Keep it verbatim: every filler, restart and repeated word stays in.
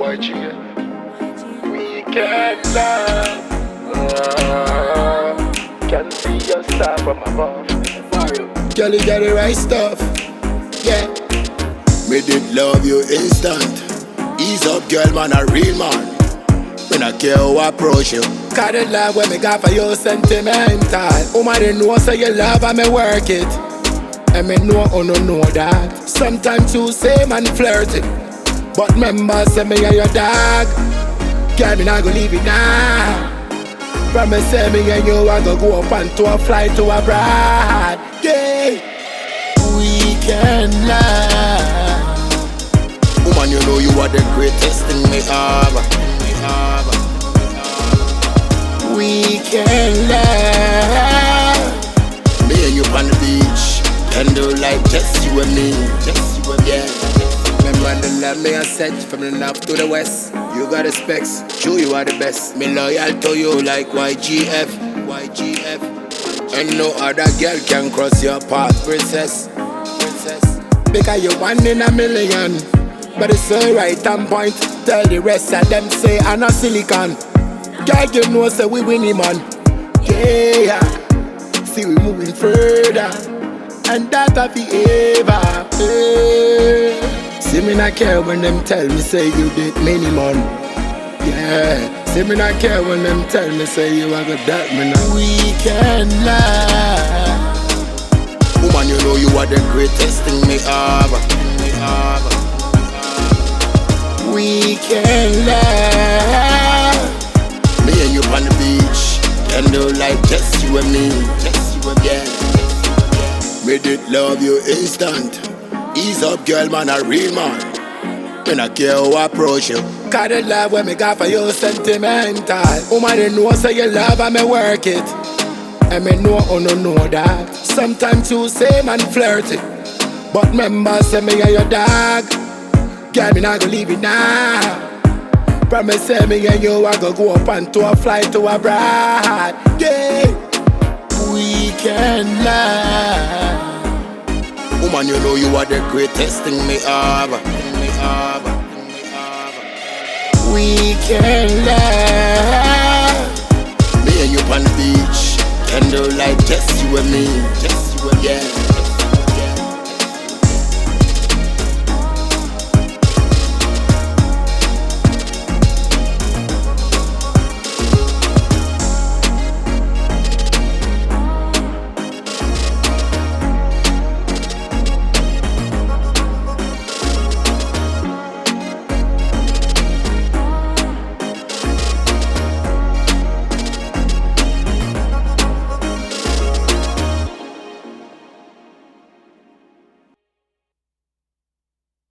Y G. Weekend love. Uh, can see your star from above. Girl, you got the right stuff. Yeah. Me did love you instant. Ease up, girl, man, a real man. Me not care how I approach you. Cause the love when me got for you sentimental. Woman, you know so you love and me work it. And me know or no know that. Sometimes you say man flirty, but remember say me and your dog. Girl, me not gonna leave it now. Promise say me and you I go go up and to a flight to abroad. Yeah. Weekend love. Woman, you know you are the greatest thing me have. Me have. Weekend love. Me and you on the beach, and do like just you and me, just you and me. Yeah. Remember the love me I said from the north to the west. You got the specs, true you are the best. Me loyal to you like Y G F, Y G F. And no other girl can cross your path, princess, princess. Because you one in a million. But it's so right on point. Tell the rest of them say I'm not silicon. Girl, you know say we winning man. Yeah, see we moving further, and that I be ever. Yeah. See me not care when them tell me say you did many man. Yeah, see me not care when them tell me say you are good that me now. Weekend love. Woman, you know you are the greatest thing me have. Me have. Weekend love. Me and you on the beach, and do like just you and me, just you and me. Me did love you instant. Ease up, girl, man, a real man. Me not care how I approach you. Cause the love when me got for you sentimental. Woman, you know so you love and me work it. And me know or no know that. Sometimes you say man flirty, but remember say me and your dog. Girl, me not gonna leave it now. Promise say me and you I go go up and to a flight to abroad. Yeah. Weekend love. Woman, you know you are the greatest thing me have. Me have. Me have. Weekend love. Me and you on the beach, and do like just you and me, just